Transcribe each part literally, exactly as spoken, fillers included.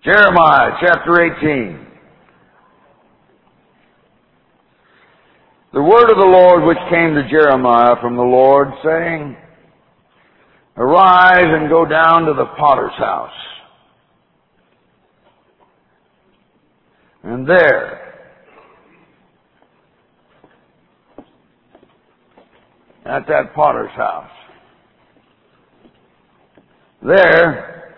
Jeremiah chapter eighteen. The word of the Lord which came to Jeremiah from the Lord, saying, Arise and go down to the potter's house. And there, at that potter's house, there,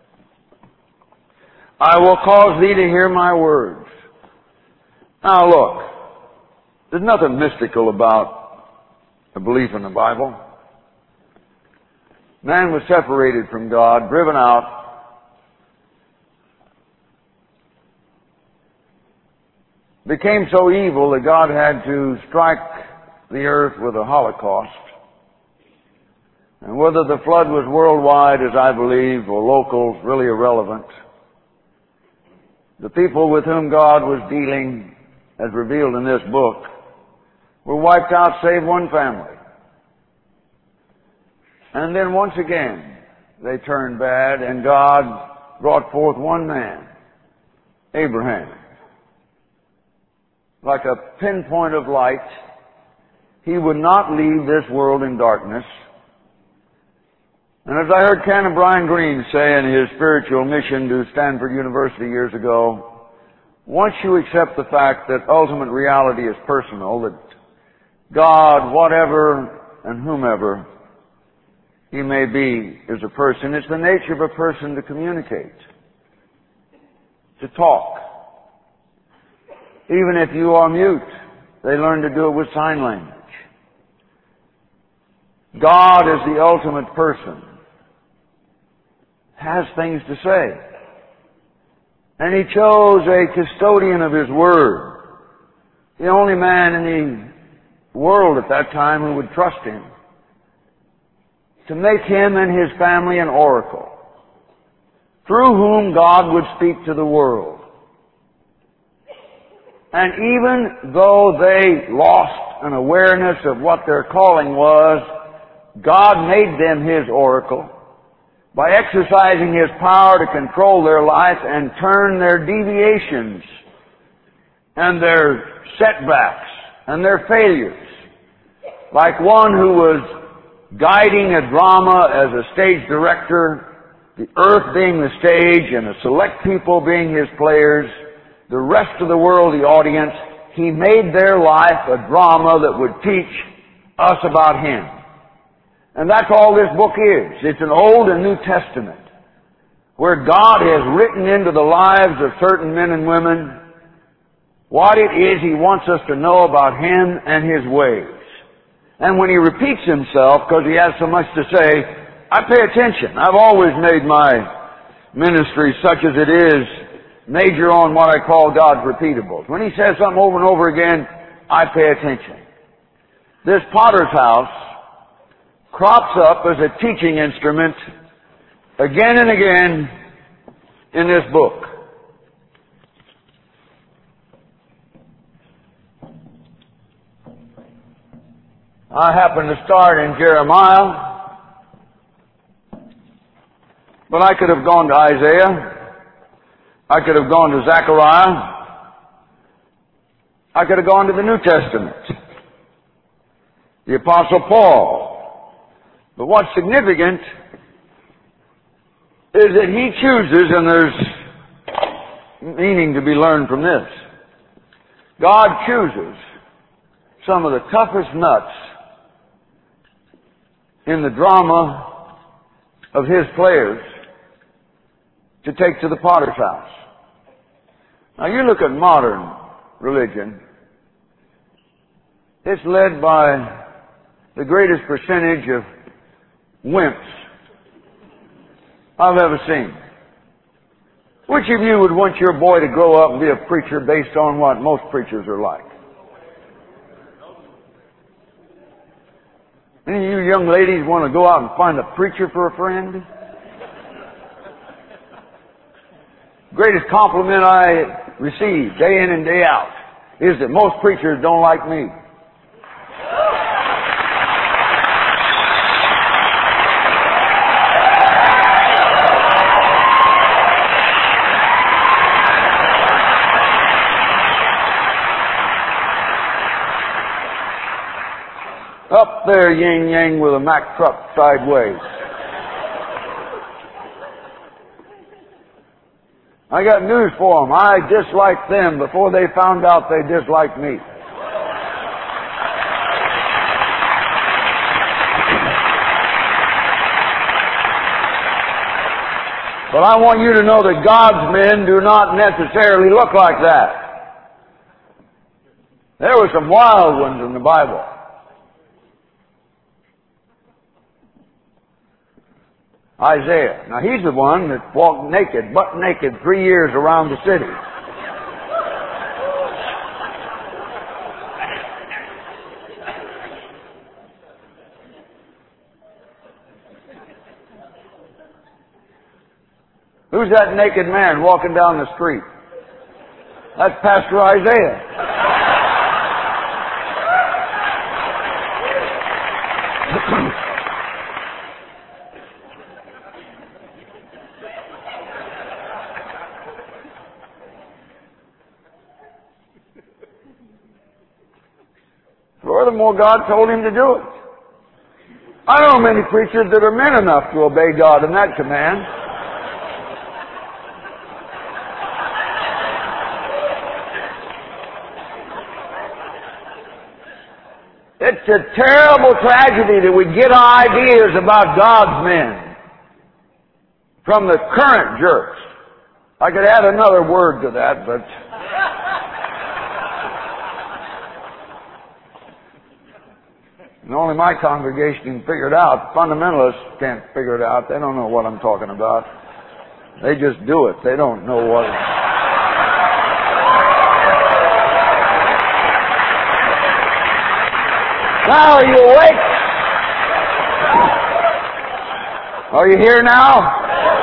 I will cause thee to hear my words. Now look, there's nothing mystical about a belief in the Bible. Man was separated from God, driven out, became so evil that God had to strike the earth with a holocaust. And whether the flood was worldwide, as I believe, or local, is really irrelevant. The people with whom God was dealing, as revealed in this book, were wiped out save one family. And then once again, they turned bad, and God brought forth one man, Abraham. Like a pinpoint of light, he would not leave this world in darkness. And as I heard Canon Brian Green say in his spiritual mission to Stanford University years ago, once you accept the fact that ultimate reality is personal, that God, whatever and whomever He may be, is a person, it's the nature of a person to communicate, to talk. Even if you are mute, they learn to do it with sign language. God is the ultimate person, has things to say. And He chose a custodian of His Word, the only man in the world at that time who would trust Him, to make him and his family an oracle, through whom God would speak to the world. And even though they lost an awareness of what their calling was, God made them His oracle by exercising His power to control their life and turn their deviations and their setbacks and their failures. Like one who was guiding a drama as a stage director, the earth being the stage and the select people being His players, the rest of the world the audience, He made their life a drama that would teach us about Him. And that's all this book is. It's an Old and New Testament where God has written into the lives of certain men and women what it is He wants us to know about Him and His ways. And when He repeats Himself, because He has so much to say, I pay attention. I've always made my ministry, such as it is, major on what I call God's repeatables. When He says something over and over again, I pay attention. This potter's house crops up as a teaching instrument again and again in this book. I happen to start in Jeremiah, but I could have gone to Isaiah. I could have gone to Zechariah. I could have gone to the New Testament, the Apostle Paul. But what's significant is that he chooses, and there's meaning to be learned from this. God chooses some of the toughest nuts in the drama of His players to take to the potter's house. Now you look at modern religion, it's led by the greatest percentage of wimps I've ever seen. Which of you would want your boy to grow up and be a preacher based on what most preachers are like? Any of you young ladies want to go out and find a preacher for a friend? Greatest compliment I receive day in and day out is that most preachers don't like me. Up there, yin yang with a Mack truck sideways. I got news for them. I disliked them before they found out they disliked me. But I want you to know that God's men do not necessarily look like that. There were some wild ones in the Bible. Isaiah. Now he's the one that walked naked, butt naked, three years around the city. Who's that naked man walking down the street? That's Pastor Isaiah. Furthermore, God told him to do it. I know many preachers that are men enough to obey God in that command. It's a terrible tragedy that we get our ideas about God's men from the current jerks. I could add another word to that, but and only my congregation can figure it out. Fundamentalists can't figure it out. They don't know what I'm talking about. They just do it. They don't know what. Now are you awake? Are you here now?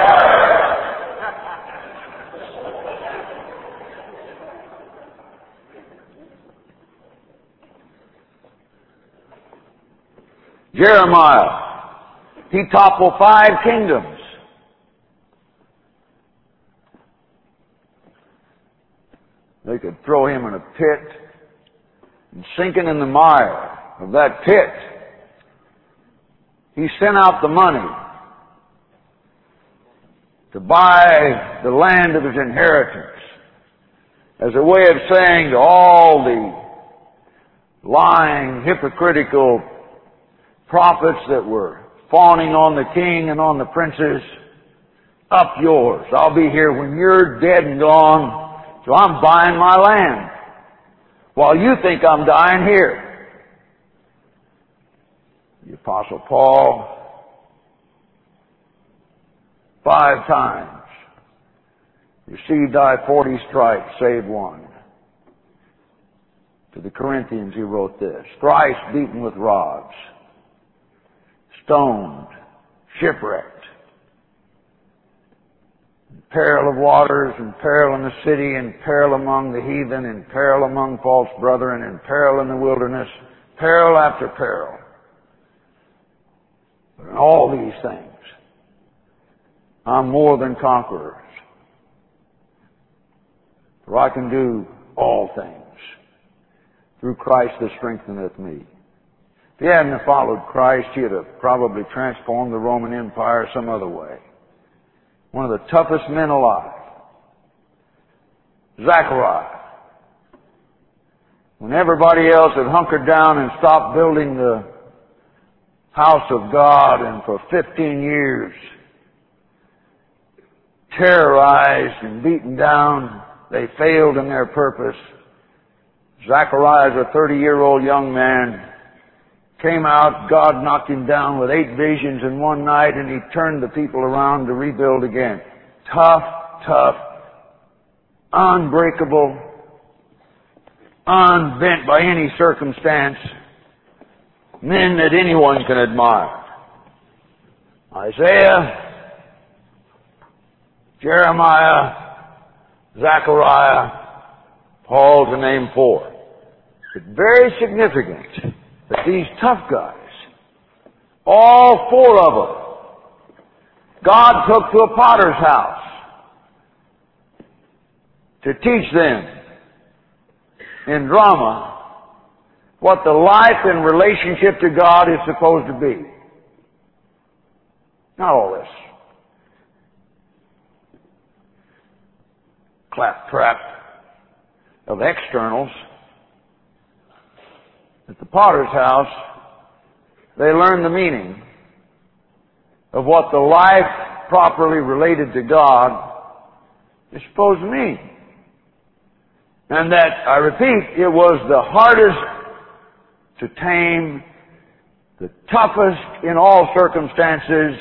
Jeremiah, he toppled five kingdoms. They could throw him in a pit and sinking in the mire of that pit. He sent out the money to buy the land of his inheritance as a way of saying to all the lying, hypocritical prophets that were fawning on the king and on the princes, up yours. I'll be here when you're dead and gone, so I'm buying my land while you think I'm dying here. The Apostle Paul, five times, received I forty stripes, save one. To the Corinthians he wrote this, thrice beaten with rods, stoned, shipwrecked, in peril of waters, in peril in the city, in peril among the heathen, in peril among false brethren, in peril in the wilderness, peril after peril. But in all these things, I'm more than conquerors. For I can do all things through Christ that strengtheneth me. If he hadn't have followed Christ, he'd have probably transformed the Roman Empire some other way. One of the toughest men alive. Zechariah. When everybody else had hunkered down and stopped building the house of God, and for fifteen years terrorized and beaten down, they failed in their purpose. Zechariah, a thirty-year-old young man, came out. God knocked him down with eight visions in one night, and he turned the people around to rebuild again. Tough, tough, unbreakable, unbent by any circumstance. Men that anyone can admire. Isaiah, Jeremiah, Zechariah, Paul to name four. It's very significant that these tough guys, all four of them, God took to a potter's house to teach them in drama what the life in relationship to God is supposed to be. Not all this claptrap of externals. At the potter's house, they learn the meaning of what the life properly related to God is supposed to mean. And that, I repeat, it was the hardest to tame, the toughest in all circumstances,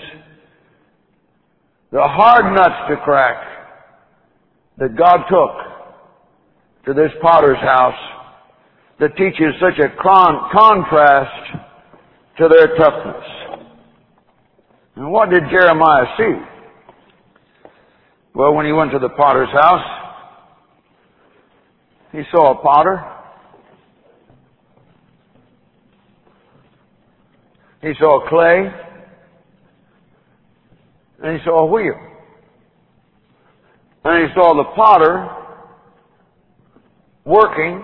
the hard nuts to crack that God took to this potter's house that teaches such a con- contrast to their toughness. And what did Jeremiah see? Well, when he went to the potter's house, he saw a potter. He saw clay. And he saw a wheel. And he saw the potter working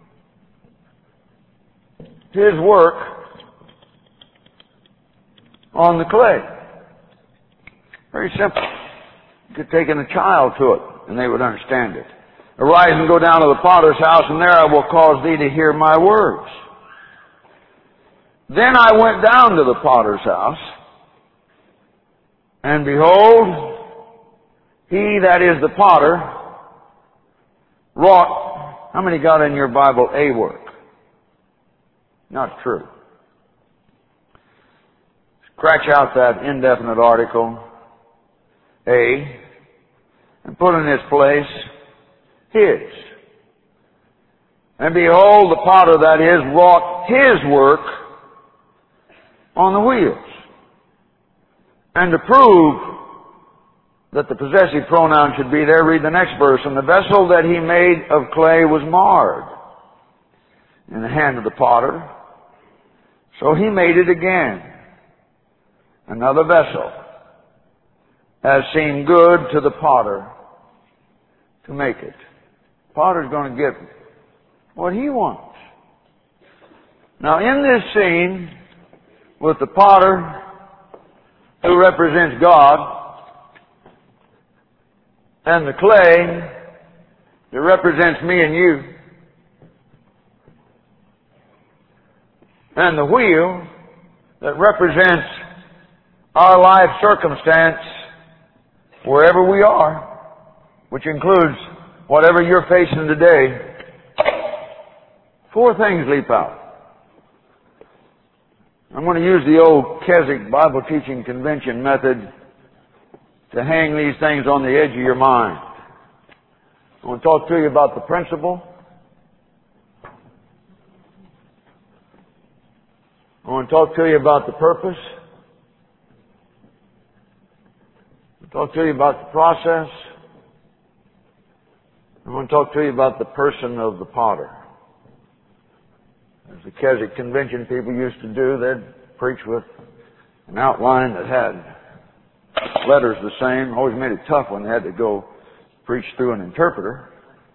his work on the clay. Very simple. You could take in a child to it, and they would understand it. Arise and go down to the potter's house, and there I will cause thee to hear my words. Then I went down to the potter's house, and behold, he that is the potter wrought, how many got in your Bible a work? Not true. Scratch out that indefinite article, a, and put in its place, his. And behold, the potter that is wrought his work on the wheels. And to prove that the possessive pronoun should be there, read the next verse. And the vessel that he made of clay was marred in the hand of the potter. So he made it again, another vessel, as seemed good to the potter to make it. The potter's going to get what he wants. Now in this scene, with the potter who represents God, and the clay that represents me and you, and the wheel that represents our life circumstance wherever we are, which includes whatever you're facing today, four things leap out. I'm going to use the old Keswick Bible Teaching Convention method to hang these things on the edge of your mind. I want to talk to you about the principle. I want to talk to you about the purpose. I want to talk to you about the process. I want to talk to you about the person of the potter. As the Keswick Convention people used to do, they'd preach with an outline that had letters the same. Always made it tough when they had to go preach through an interpreter.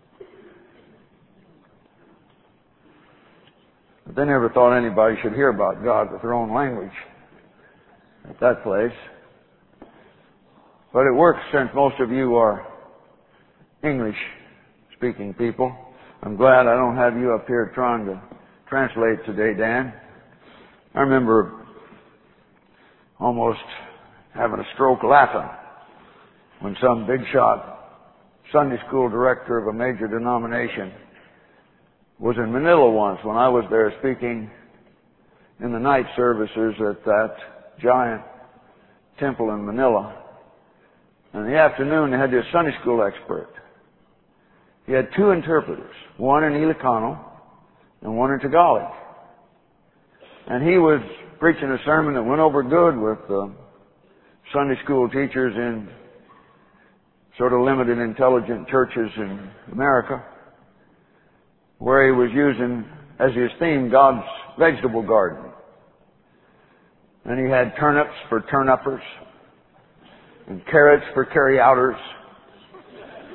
But they never thought anybody should hear about God with their own language at that place. But it works since most of you are English-speaking people. I'm glad I don't have you up here trying to translate today, Dan. I remember almost having a stroke laughing when some big shot Sunday school director of a major denomination was in Manila once when I was there speaking in the night services at that giant temple in Manila. In the afternoon they had this Sunday school expert. He had two interpreters, one in Ilocano and one in Tagalog. And he was preaching a sermon that went over good with uh, Sunday school teachers in sort of limited intelligent churches in America, where he was using as his theme God's vegetable garden. And he had turnips for turn-uppers and carrots for carry-outers.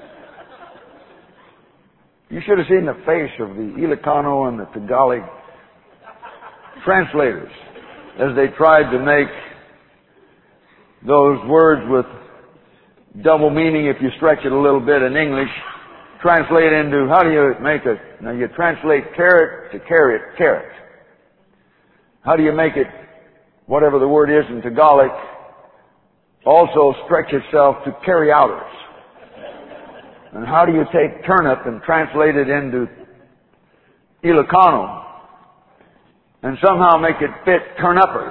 You should have seen the face of the Ilocano and the Tagalog translators as they tried to make those words with double meaning, if you stretch it a little bit in English, translate into, how do you make a, now you translate carrot to carrot, carrot. How do you make it, whatever the word is in Tagalog, also stretch itself to carry outers? And how do you take turnip and translate it into Ilocano and somehow make it fit turn-uppers?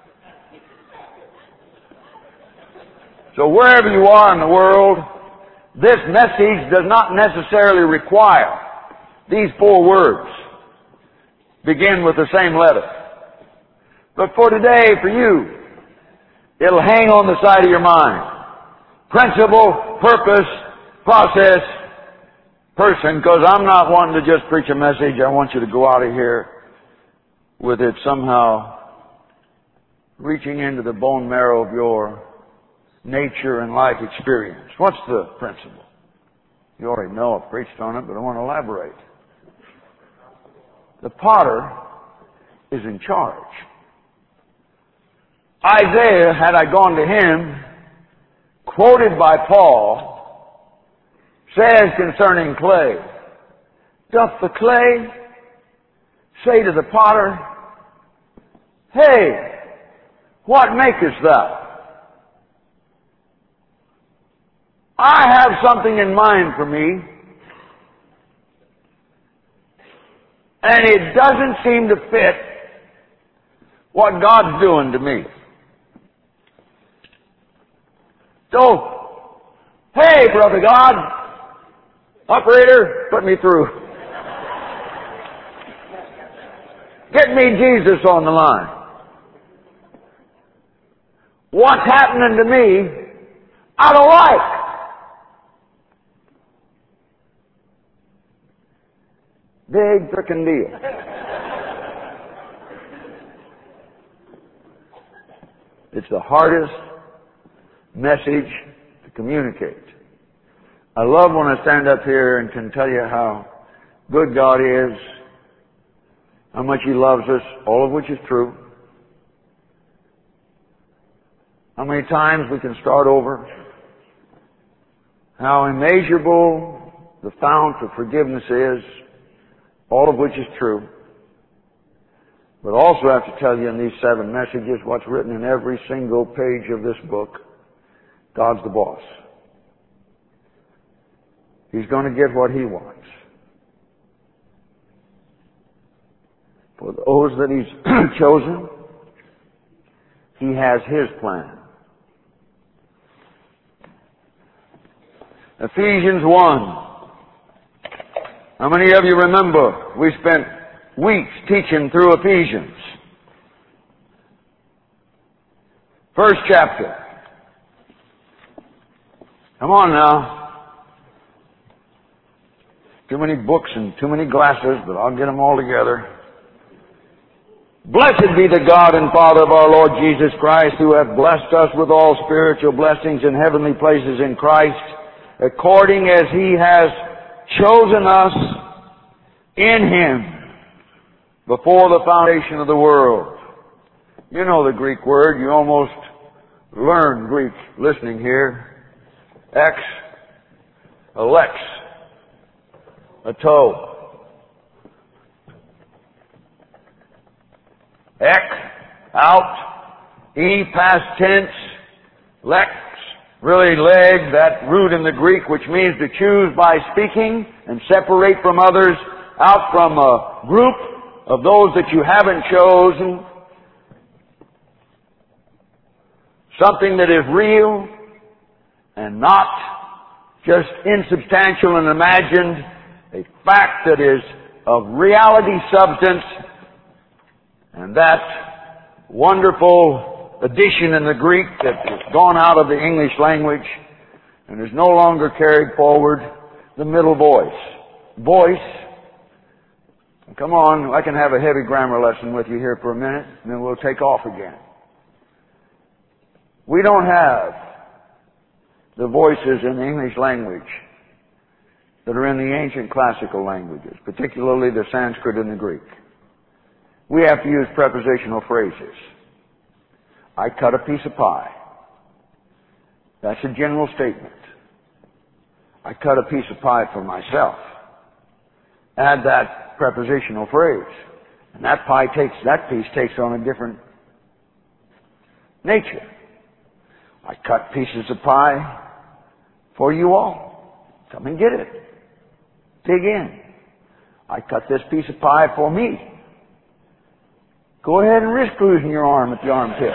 So wherever you are in the world, this message does not necessarily require these four words begin with the same letter. But for today, for you, it'll hang on the side of your mind. Principle, purpose, process, person, because I'm not wanting to just preach a message. I want you to go out of here with it somehow reaching into the bone marrow of your nature and life experience. What's the principle? You already know, I've preached on it, but I want to elaborate. The potter is in charge. Isaiah, had I gone to him, quoted by Paul, says concerning clay, doth the clay say to the potter, hey, what makest thou? I have something in mind for me, and it doesn't seem to fit what God's doing to me. So, hey, Brother God, operator, put me through. Get me Jesus on the line. What's happening to me, I don't like. Big frickin' deal. It's the hardest message to communicate. I love when I stand up here and can tell you how good God is, how much He loves us, all of which is true. How many times we can start over. How immeasurable the fount of forgiveness is, all of which is true. But also I have to tell you in these seven messages what's written in every single page of this book. God's the boss. He's going to get what He wants. For those that He's chosen, He has His plan. Ephesians one. How many of you remember we spent weeks teaching through Ephesians? First chapter. Come on now. Too many books and too many glasses, but I'll get them all together. Blessed be the God and Father of our Lord Jesus Christ, who hath blessed us with all spiritual blessings in heavenly places in Christ, according as He has chosen us in Him before the foundation of the world. You know the Greek word. You almost learned Greek listening here. Ex, alex, ato. Ek, out. E, past tense. Lex, really leg, that root in the Greek, which means to choose by speaking and separate from others, out from a group of those that you haven't chosen. Something that is real and not just insubstantial and imagined. A fact that is of reality substance. And that wonderful addition in the Greek that has gone out of the English language and is no longer carried forward, the middle voice. Voice. Come on, I can have a heavy grammar lesson with you here for a minute, and then we'll take off again. We don't have the voices in the English language that are in the ancient classical languages, particularly the Sanskrit and the Greek. we have to use prepositional phrases. I cut a piece of pie. That's a general statement. I cut a piece of pie for myself. Add that prepositional phrase. And that pie takes, that piece takes on a different nature. I cut pieces of pie for you all. Come and get it. Dig in. I cut this piece of pie for me. Go ahead and risk losing your arm at the armpit.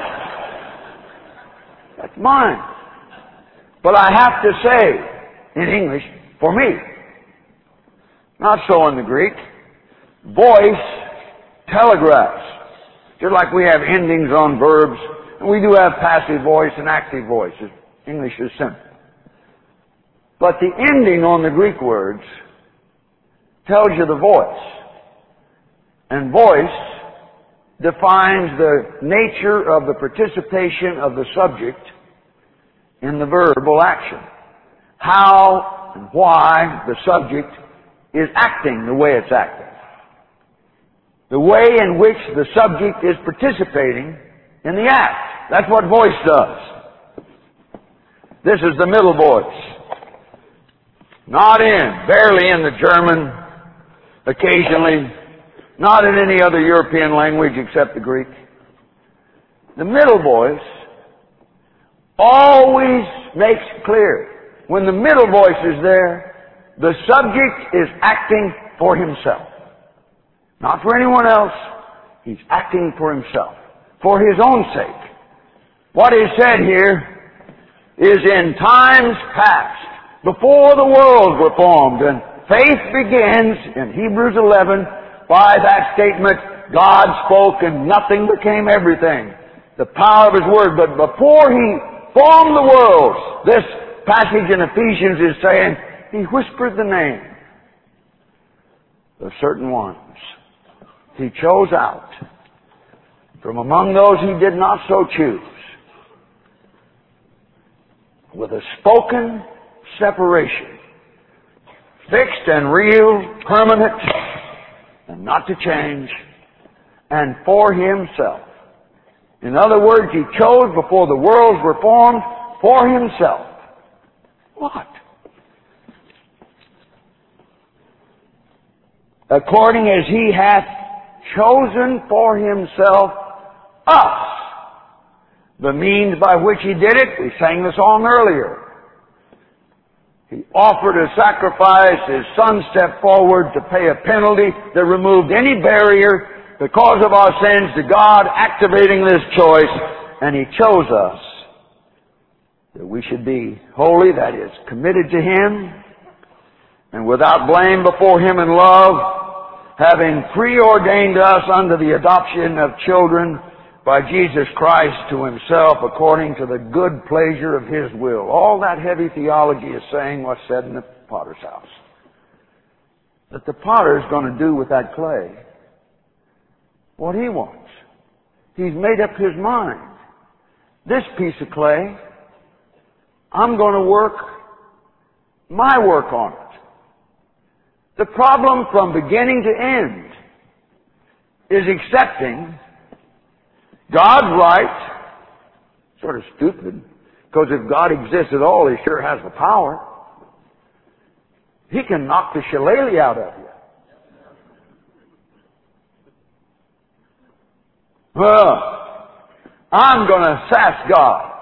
That's mine. But I have to say, in English, for me. Not so in the Greek. Voice telegraphs. Just like we have endings on verbs, and we do have passive voice and active voice. English is simple. But the ending on the Greek words tells you the voice. And voice defines the nature of the participation of the subject in the verbal action. How and why the subject is acting the way it's acting. The way in which the subject is participating in the act. That's what voice does. This is the middle voice. Not in, barely in the German, occasionally, not in any other European language except the Greek. The middle voice always makes clear, when the middle voice is there, the subject is acting for himself. Not for anyone else. He's acting for himself. For his own sake. What is said here is in times past, before the worlds were formed, and faith begins in Hebrews eleven by that statement, God spoke and nothing became everything. The power of His Word. But before He formed the worlds, this passage in Ephesians is saying, He whispered the name of certain ones. He chose out from among those He did not so choose, with a spoken separation, fixed and real, permanent, and not to change, and for Himself. In other words, He chose before the worlds were formed for Himself. What? According as He hath chosen for Himself us, the means by which He did it. We sang the song earlier. He offered a sacrifice. His Son stepped forward to pay a penalty that removed any barrier because of our sins to God, activating this choice, and He chose us that we should be holy, that is, committed to Him, and without blame before Him in love, having preordained us unto the adoption of children by Jesus Christ to Himself according to the good pleasure of His will. All that heavy theology is saying what's said in the potter's house. That the potter is going to do with that clay what he wants. He's made up his mind. This piece of clay, I'm going to work my work on it. The problem from beginning to end is accepting God's right. Sort of stupid, because if God exists at all, He sure has the power. He can knock the shillelagh out of you. Well, I'm going to sass God.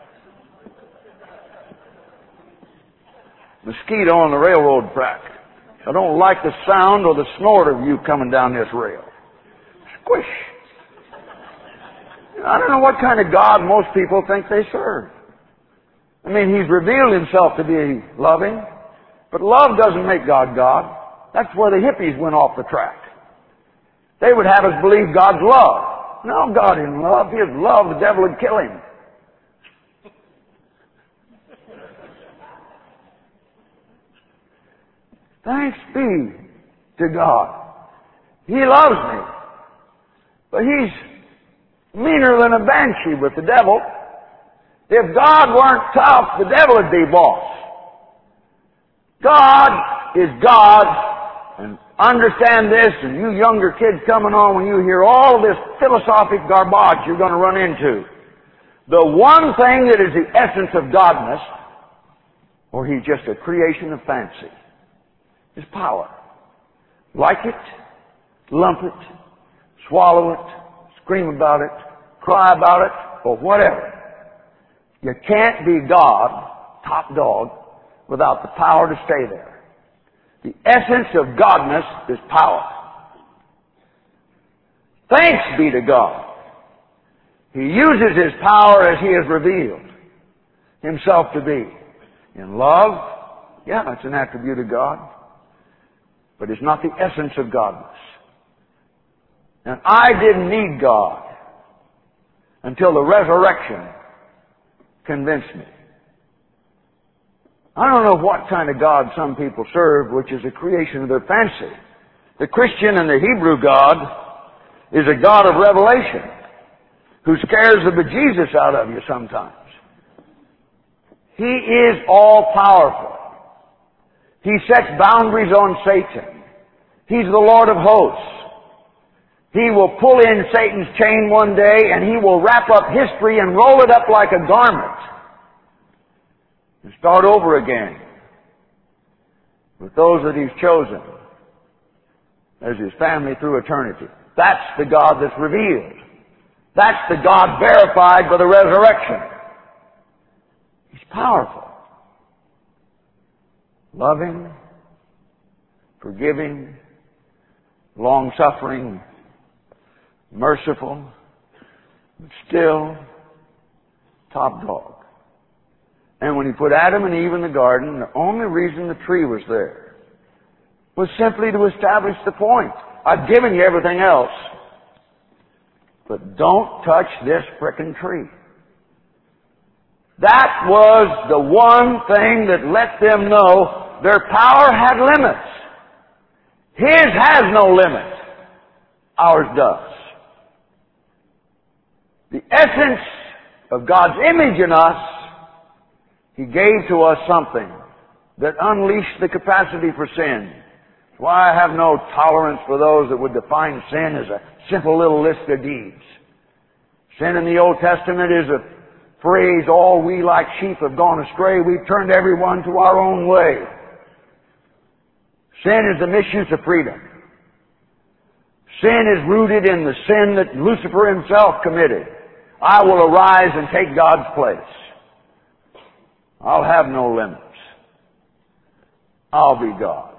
Mosquito on the railroad track. I don't like the sound or the snort of you coming down this rail. Squish. I don't know what kind of God most people think they serve. I mean, He's revealed Himself to be loving, but love doesn't make God God. That's where the hippies went off the track. They would have us believe God's love. No, God isn't love. If He is love, the devil would kill Him. Thanks be to God. He loves me. But He's meaner than a banshee with the devil. If God weren't tough, the devil would be boss. God is God, and Understand this, and you younger kids coming on, when you hear all this philosophic garbage you're going to run into. The one thing that is the essence of godness, or He's just a creation of fancy, is power. Like it, lump it, swallow it, scream about it, cry about it, or whatever. You can't be God, top dog, without the power to stay there. The essence of godness is power. Thanks be to God. He uses His power as He has revealed Himself to be. In love, yeah, that's an attribute of God. But it's not the essence of godness. And I didn't need God until the resurrection convinced me. I don't know what kind of God some people serve, which is a creation of their fancy. The Christian and the Hebrew God is a God of revelation who scares the bejesus out of you sometimes. He is all-powerful. He sets boundaries on Satan. He's the Lord of hosts. He will pull in Satan's chain one day, and He will wrap up history and roll it up like a garment and start over again with those that He's chosen as His family through eternity. That's the God that's revealed. That's the God verified by the resurrection. He's powerful. Loving, forgiving, long-suffering, merciful, but still top dog. And when He put Adam and Eve in the garden, the only reason the tree was there was simply to establish the point. I've given you everything else, but don't touch this frickin' tree. That was the one thing that let them know their power had limits. His has no limit. Ours does. The essence of God's image in us, He gave to us something that unleashed the capacity for sin. That's why I have no tolerance for those that would define sin as a simple little list of deeds. Sin in the Old Testament is a phrase, all we like sheep have gone astray. We've turned everyone to our own way. Sin is the misuse of freedom. Sin is rooted in the sin that Lucifer himself committed. I will arise and take God's place. I'll have no limits. I'll be God.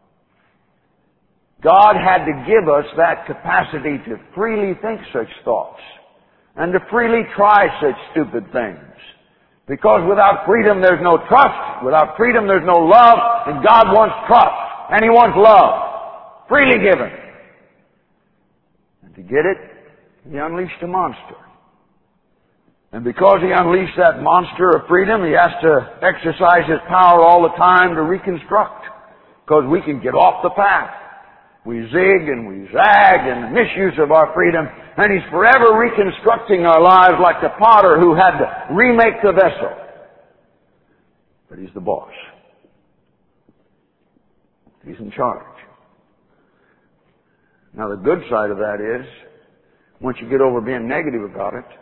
God had to give us that capacity to freely think such thoughts and to freely try such stupid things. Because without freedom there's no trust. Without freedom there's no love. And God wants trust. And He wants love. Freely given. And to get it, He unleashed a monster. And because He unleashed that monster of freedom, He has to exercise His power all the time to reconstruct. Because we can get off the path. We zig and we zag and the misuse of our freedom. And He's forever reconstructing our lives like the potter who had to remake the vessel. But He's the boss. He's in charge. Now the good side of that is, once you get over being negative about it,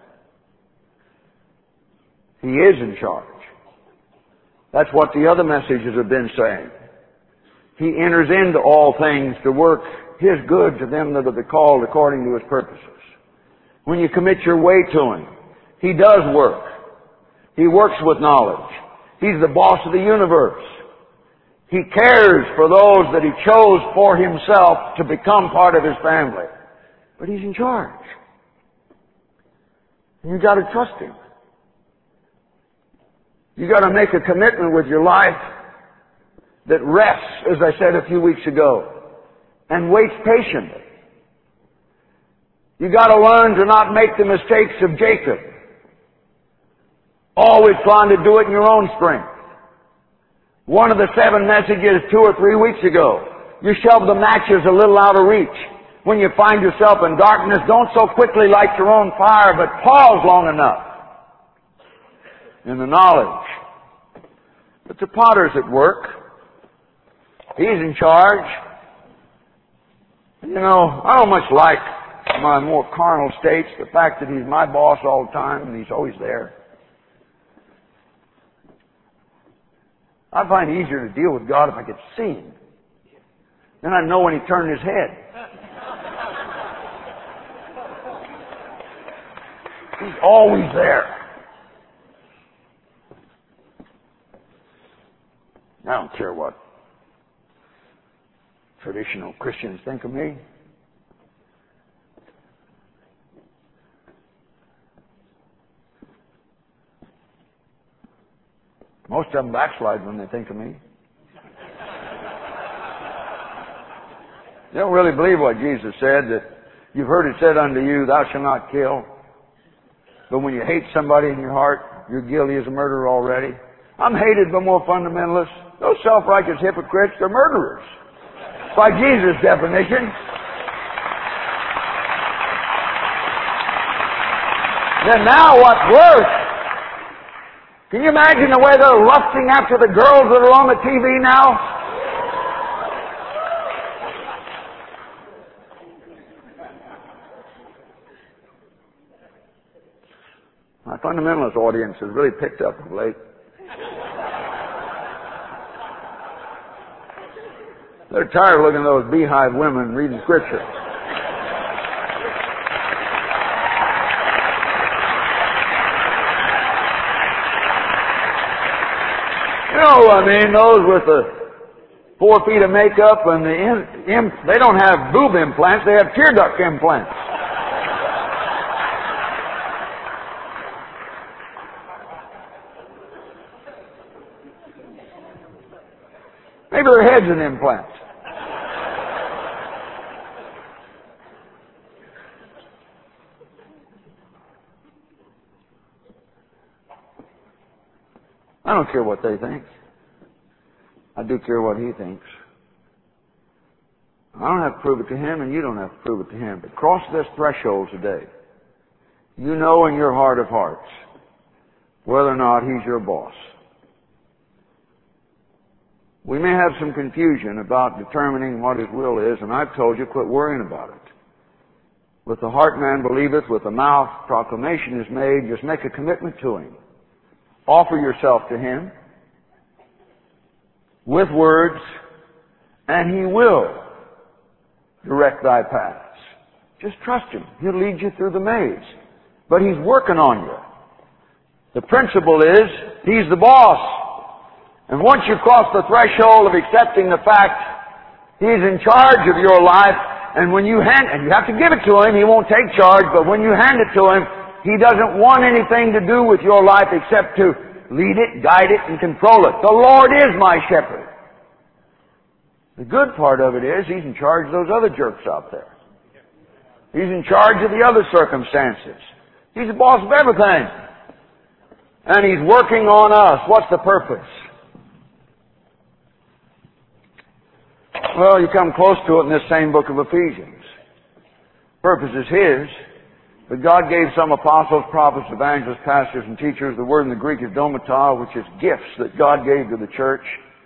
He is in charge. That's what the other messages have been saying. He enters into all things to work His good to them that are called according to His purposes. When you commit your way to Him, He does work. He works with knowledge. He's the boss of the universe. He cares for those that He chose for Himself to become part of His family. But He's in charge. And you've got to trust Him. You've got to make a commitment with your life that rests, as I said a few weeks ago, and waits patiently. You've got to learn to not make the mistakes of Jacob, always trying to do it in your own strength. One of the seven messages two or three weeks ago, you shove the matches a little out of reach. When you find yourself in darkness, don't so quickly light your own fire, but pause long enough in the knowledge that the potter's at work. He's in charge. You know, I don't much like my more carnal states, the fact that He's my boss all the time and He's always there. I find it easier to deal with God if I could see Him. Then I know when He turned His head. He's always there. I don't care what traditional Christians think of me. Most of them backslide when they think of me. They don't really believe what Jesus said, that you've heard it said unto you, thou shalt not kill. But when you hate somebody in your heart, you're guilty as a murderer already. I'm hated by more fundamentalists. Those self-righteous hypocrites, they're murderers. By Jesus' definition. Then now what's worse? Can you imagine the way they're lusting after the girls that are on the T V now? My fundamentalist audience has really picked up of late. They're tired of looking at those beehive women reading Scripture. You know, I mean, those with the four feet of makeup and the in, in, they don't have boob implants, they have tear duct implants. Maybe their head's an implant. I don't care what they think. I do care what He thinks. I don't have to prove it to Him, and you don't have to prove it to Him. But cross this threshold today. You know in your heart of hearts whether or not He's your boss. We may have some confusion about determining what His will is, and I've told you, quit worrying about it. With the heart man believeth, with the mouth proclamation is made. Just make a commitment to Him. Offer yourself to Him with words, and He will direct thy paths. Just trust Him. He'll lead you through the maze. But He's working on you. The principle is, He's the boss. And once you cross the threshold of accepting the fact He's in charge of your life, and when you hand, and you have to give it to Him, He won't take charge, but when you hand it to Him, He doesn't want anything to do with your life except to lead it, guide it, and control it. The Lord is my shepherd. The good part of it is He's in charge of those other jerks out there. He's in charge of the other circumstances. He's the boss of everything. And He's working on us. What's the purpose? Well, you come close to it in this same book of Ephesians. Purpose is His, but God gave some apostles, prophets, evangelists, pastors, and teachers. The word in the Greek is domitao, which is gifts that God gave to the church.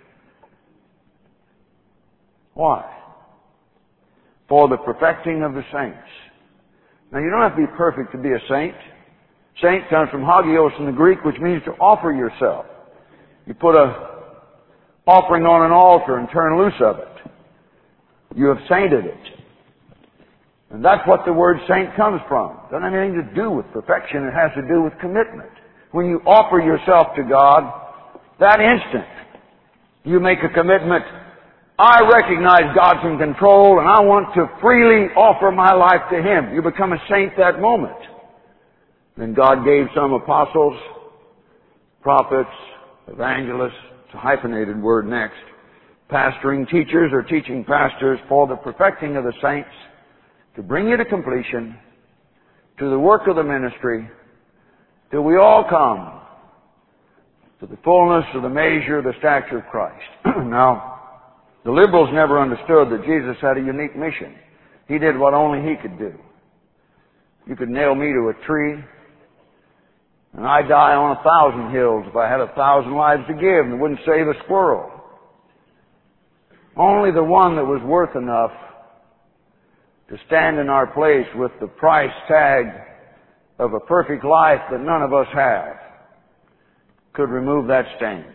Why? For the perfecting of the saints. Now, you don't have to be perfect to be a saint. Saint comes from hagios in the Greek, which means to offer yourself. You put a offering on an altar and turn loose of it. You have sainted it. And that's what the word saint comes from. It doesn't have anything to do with perfection. It has to do with commitment. When you offer yourself to God, that instant, you make a commitment. I recognize God's in control, and I want to freely offer my life to Him. You become a saint that moment. Then God gave some apostles, prophets, evangelists, it's a hyphenated word next, pastoring teachers or teaching pastors for the perfecting of the saints, to bring you to completion, to the work of the ministry, till we all come to the fullness of the measure of the stature of Christ. Now, the liberals never understood that Jesus had a unique mission. He did what only He could do. You could nail me to a tree, and I'd die on a thousand hills if I had a thousand lives to give, and it wouldn't save a squirrel. Only the one that was worth enough to stand in our place with the price tag of a perfect life that none of us have, could remove that stain.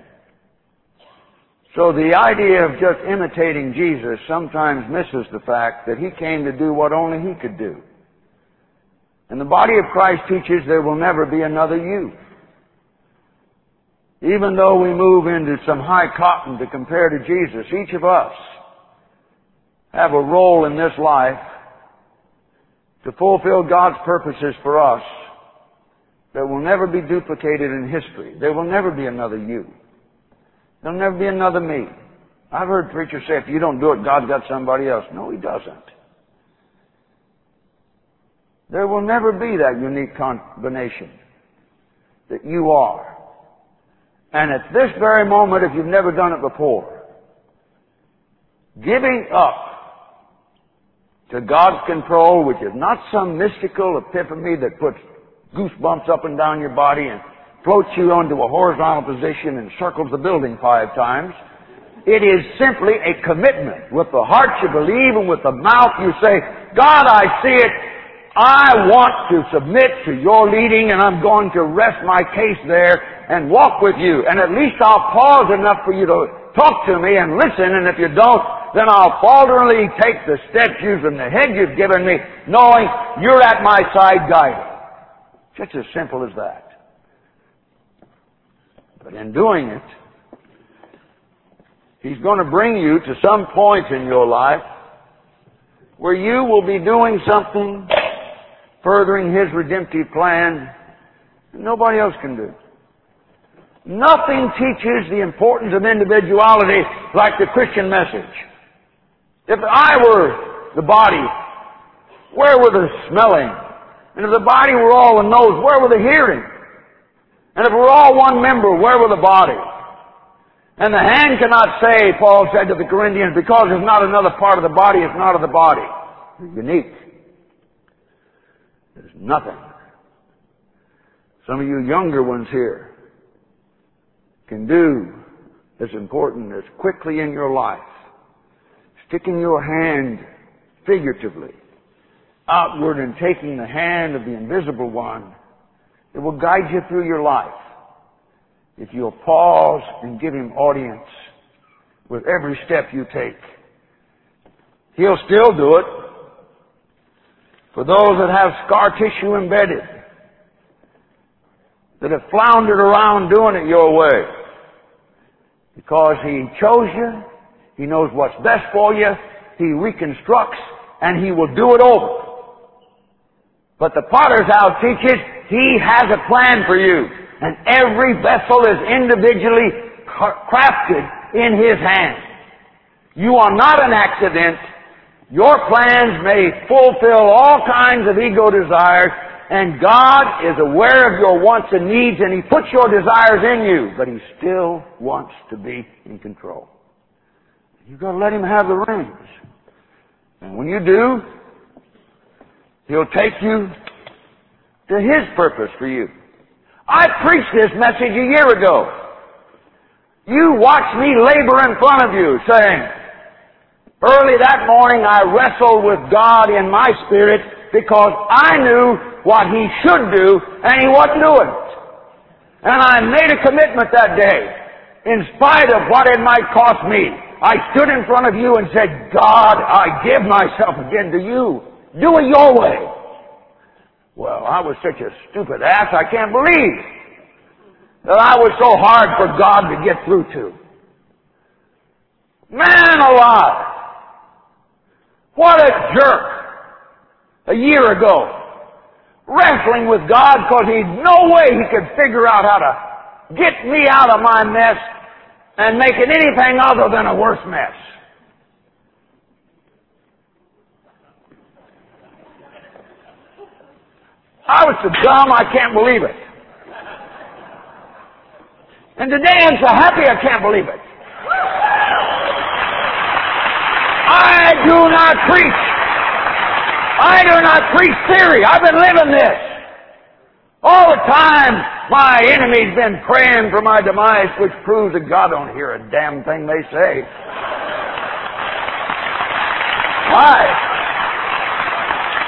So the idea of just imitating Jesus sometimes misses the fact that He came to do what only He could do. And the body of Christ teaches there will never be another you. Even though we move into some high cotton to compare to Jesus, each of us have a role in this life to fulfill God's purposes for us that will never be duplicated in history. There will never be another you. There'll never be another me. I've heard preachers say, if you don't do it, God's got somebody else. No, He doesn't. There will never be that unique combination that you are. And at this very moment, if you've never done it before, giving up to God's control, which is not some mystical epiphany that puts goosebumps up and down your body and floats you onto a horizontal position and circles the building five times. It is simply a commitment. With the heart you believe, and with the mouth you say, God, I see it. I want to submit to your leading, and I'm going to rest my case there and walk with you. And at least I'll pause enough for you to talk to me and listen, and if you don't, then I'll falteringly take the steps using the head you've given me, knowing you're at my side guiding. Just as simple as that. But in doing it, He's going to bring you to some point in your life where you will be doing something furthering His redemptive plan that nobody else can do. Nothing teaches the importance of individuality like the Christian message. If I were the body, where were the smelling? And if the body were all the nose, where were the hearing? And if we're all one member, where were the body? And the hand cannot say, Paul said to the Corinthians, because there's not another part of the body, it's not of the body. It's unique. There's nothing. Some of you younger ones here can do as important as quickly in your life, sticking your hand figuratively outward and taking the hand of the invisible one. It will guide you through your life if you'll pause and give Him audience with every step you take. He'll still do it for those that have scar tissue embedded, that have floundered around doing it your way. Because He chose you, He knows what's best for you, He reconstructs, and He will do it over. But the potter's house teaches He has a plan for you. And every vessel is individually crafted in His hand. You are not an accident. Your plans may fulfill all kinds of ego desires, and God is aware of your wants and needs, and He puts your desires in you, but He still wants to be in control. You've got to let Him have the reins. And when you do, He'll take you to His purpose for you. I preached this message a year ago. You watched me labor in front of you, saying, early that morning I wrestled with God in my spirit because I knew what He should do, and He wasn't doing it. And I made a commitment that day, in spite of what it might cost me. I stood in front of you and said, God, I give myself again to you. Do it your way. Well, I was such a stupid ass, I can't believe that I was so hard for God to get through to. Man alive! What a jerk! A year ago, wrestling with God because he'd no way he could figure out how to get me out of my mess and make it anything other than a worse mess. I was so dumb I can't believe it. And today I'm so happy I can't believe it. I do not preach. I do not preach theory. I've been living this. All the time my enemy's been praying for my demise, which proves that God don't hear a damn thing they say. Why?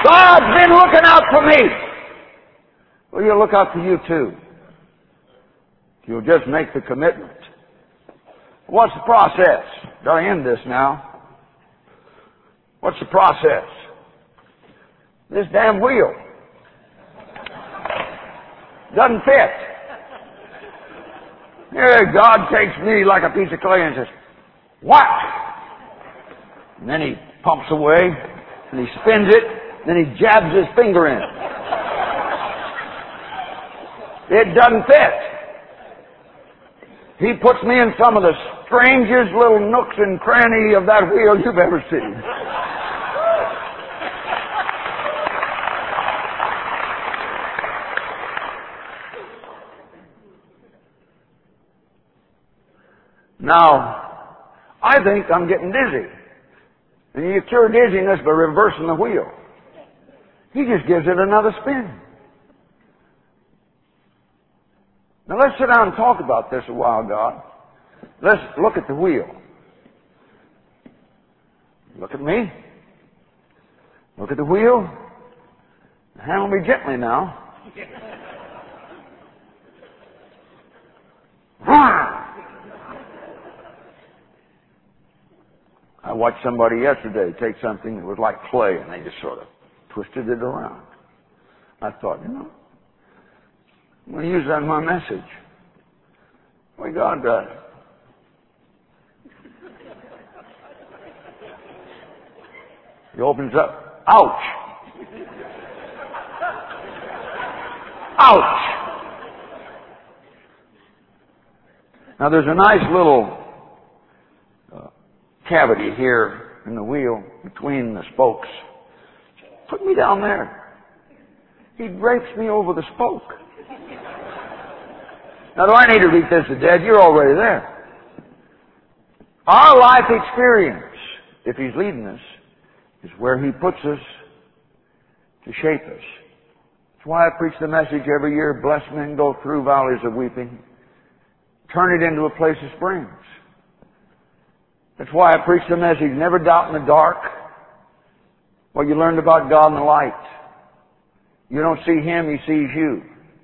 God's been looking out for me. Well, He'll look out for you too. You'll just make the commitment. What's the process? Gotta end this now. What's the process? This damn wheel doesn't fit. Here, God takes me like a piece of clay and says, whack! And then He pumps away, and He spins it, then He jabs His finger in. It doesn't fit. He puts me in some of the strangest little nooks and crannies of that wheel you've ever seen. Now, I think I'm getting dizzy. And you cure dizziness by reversing the wheel. He just gives it another spin. Now let's sit down and talk about this a while, God. Let's look at the wheel. Look at me. Look at the wheel. Handle me gently now. I watched somebody yesterday take something that was like clay and they just sort of twisted it around. I thought, you know, I'm going to use that in my message. The way God does. He opens up. Ouch! Ouch! Now there's a nice little uh, cavity here in the wheel between the spokes. Put me down there. He drapes me over the spoke. Now, do I need to beat this to death? You're already there. Our life experience, if He's leading us, is where He puts us to shape us. That's why I preach the message every year, blessed men go through valleys of weeping. Turn it into a place of springs. That's why I preach the message, never doubt in the dark what you learned about God in the light. You don't see Him, He sees you.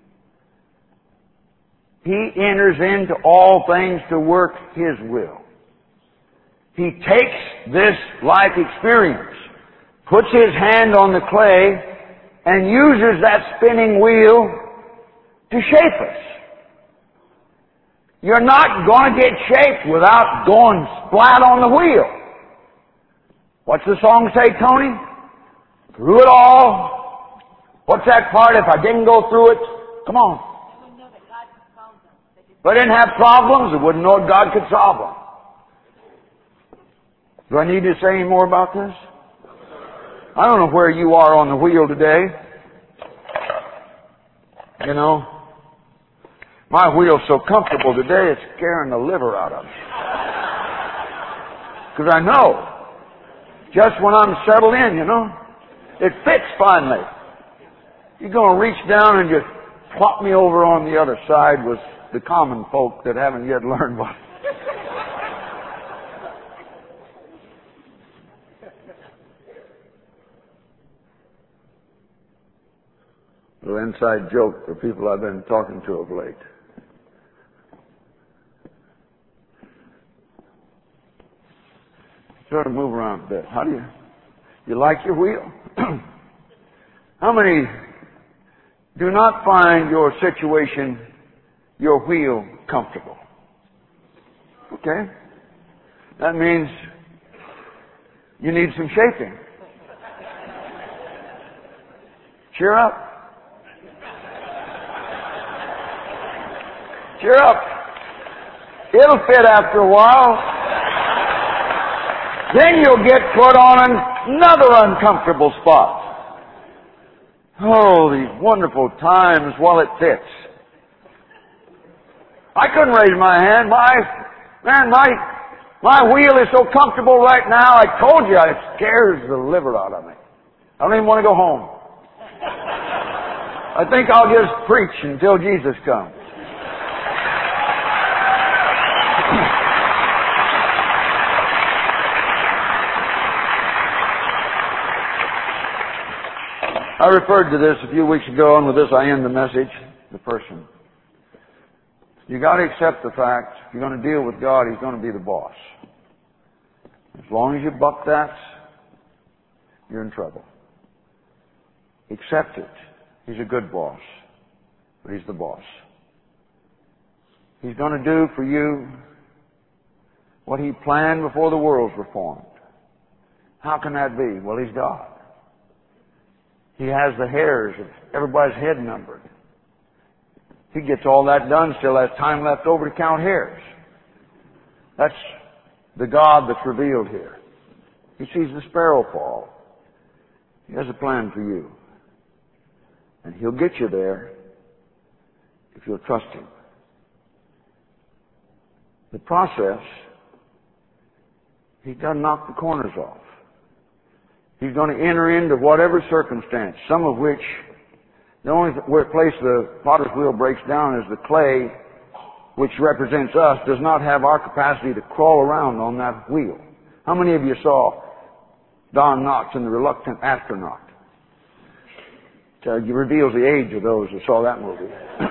He enters into all things to work His will. He takes this life experience, puts His hand on the clay, and uses that spinning wheel to shape us. You're not going to get shaped without going flat on the wheel. What's the song say, Tony? Through it all. What's that part? If I didn't go through it, come on. If I didn't have problems, I wouldn't know God could solve them. Do I need to say any more about this? I don't know where you are on the wheel today. You know, my wheel's so comfortable today, it's scaring the liver out of me. Because I know, just when I'm settled in, you know, it fits finally. You're going to reach down and just plop me over on the other side with the common folk that haven't yet learned what. A little inside joke for people I've been talking to of late. Sort of move around a bit. How do you, you like your wheel? How many do not find your situation, your wheel, comfortable? Okay. That means you need some shaping. Cheer up. Cheer up. It'll fit after a while. Then you'll get put on another uncomfortable spot. Oh, these wonderful times while it fits. I couldn't raise my hand. My, man, my, my wheel is so comfortable right now, I told you it scares the liver out of me. I don't even want to go home. I think I'll just preach until Jesus comes. I referred to this a few weeks ago, and with this I end the message. The person. You got to accept the fact, if you're going to deal with God, He's going to be the boss. As long as you buck that, you're in trouble. Accept it. He's a good boss, but He's the boss. He's going to do for you what He planned before the worlds were formed. How can that be? Well, He's God. He has the hairs of everybody's head numbered. He gets all that done, still has time left over to count hairs. That's the God that's revealed here. He sees the sparrow fall. He has a plan for you. And He'll get you there if you'll trust Him. The process, He doesn't knock the corners off. He's going to enter into whatever circumstance, some of which, the only place the potter's wheel breaks down is the clay, which represents us, does not have our capacity to crawl around on that wheel. How many of you saw Don Knotts in The Reluctant Astronaut? It reveals the age of those who saw that movie.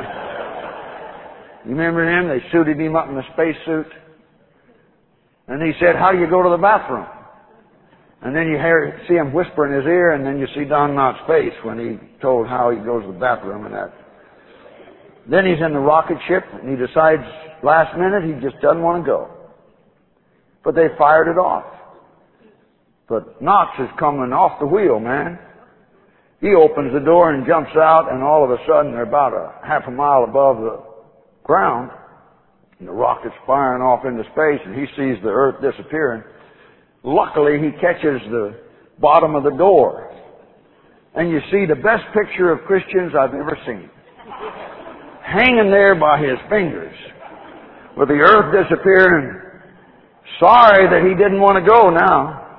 You remember him? They suited him up in a spacesuit. And he said, how do you go to the bathroom? And then you hear, see him whisper in his ear, and then you see Don Knotts' face when he told how he goes to the bathroom and that. Then he's in the rocket ship, and he decides last minute he just doesn't want to go. But they fired it off. But Knotts is coming off the wheel, man. He opens the door and jumps out, and all of a sudden they're about a half a mile above the ground, and the rocket's firing off into space, and he sees the Earth disappearing. Luckily, he catches the bottom of the door, and you see the best picture of Christians I've ever seen. Hanging there by his fingers, with the Earth disappearing, sorry that he didn't want to go now,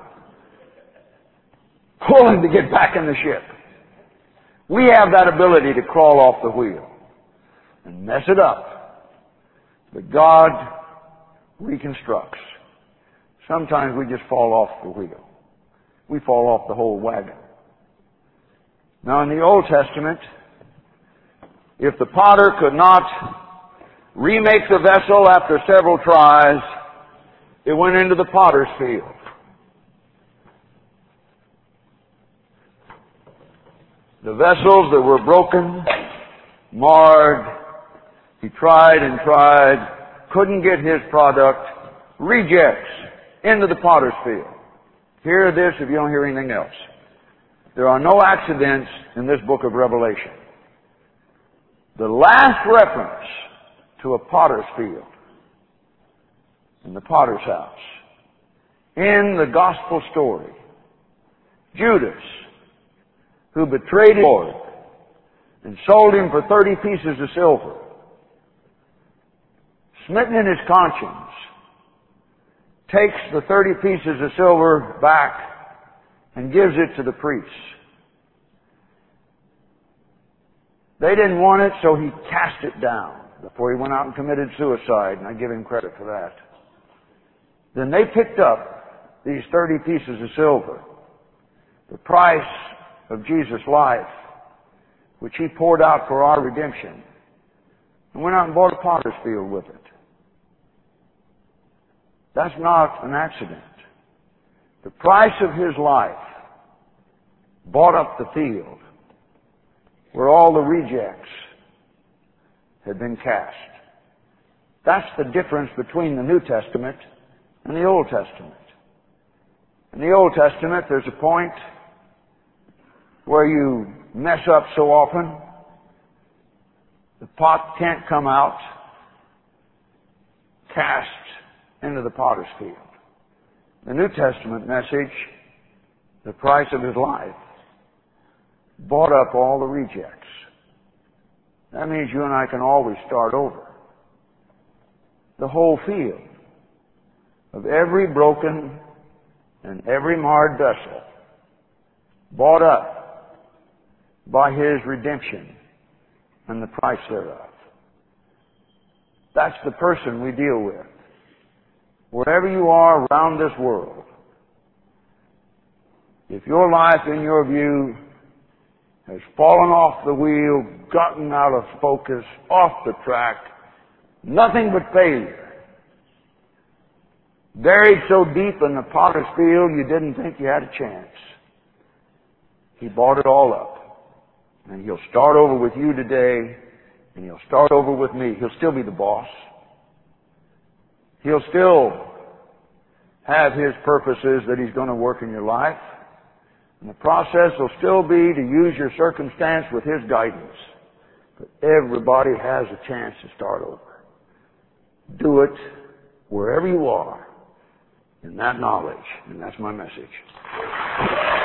pulling to get back in the ship. We have that ability to crawl off the wheel and mess it up. But God reconstructs. Sometimes we just fall off the wheel. We fall off the whole wagon. Now in the Old Testament, if the potter could not remake the vessel after several tries, it went into the potter's field. The vessels that were broken, marred, he tried and tried, couldn't get his product, rejects, into the potter's field. Hear this if you don't hear anything else. There are no accidents in this book of Revelation. The last reference to a potter's field in the potter's house in the gospel story, Judas, who betrayed the Lord and sold Him for thirty pieces of silver, smitten in his conscience, takes the thirty pieces of silver back and gives it to the priests. They didn't want it, so he cast it down before he went out and committed suicide, and I give him credit for that. Then they picked up these thirty pieces of silver, the price of Jesus' life, which He poured out for our redemption, and went out and bought a potter's field with it. That's not an accident. The price of His life bought up the field where all the rejects had been cast. That's the difference between the New Testament and the Old Testament. In the Old Testament, there's a point where you mess up so often, the pot can't come out, cast into the potter's field. The New Testament message, the price of His life, bought up all the rejects. That means you and I can always start over. The whole field of every broken and every marred vessel bought up by His redemption and the price thereof. That's the person we deal with. Wherever you are around this world, if your life, in your view, has fallen off the wheel, gotten out of focus, off the track. Nothing but failure. Buried so deep in the potter's field you didn't think you had a chance. He bought it all up. And He'll start over with you today, and He'll start over with me. He'll still be the boss. He'll still have His purposes that He's going to work in your life. And the process will still be to use your circumstance with His guidance. But everybody has a chance to start over. Do it wherever you are in that knowledge. And that's my message.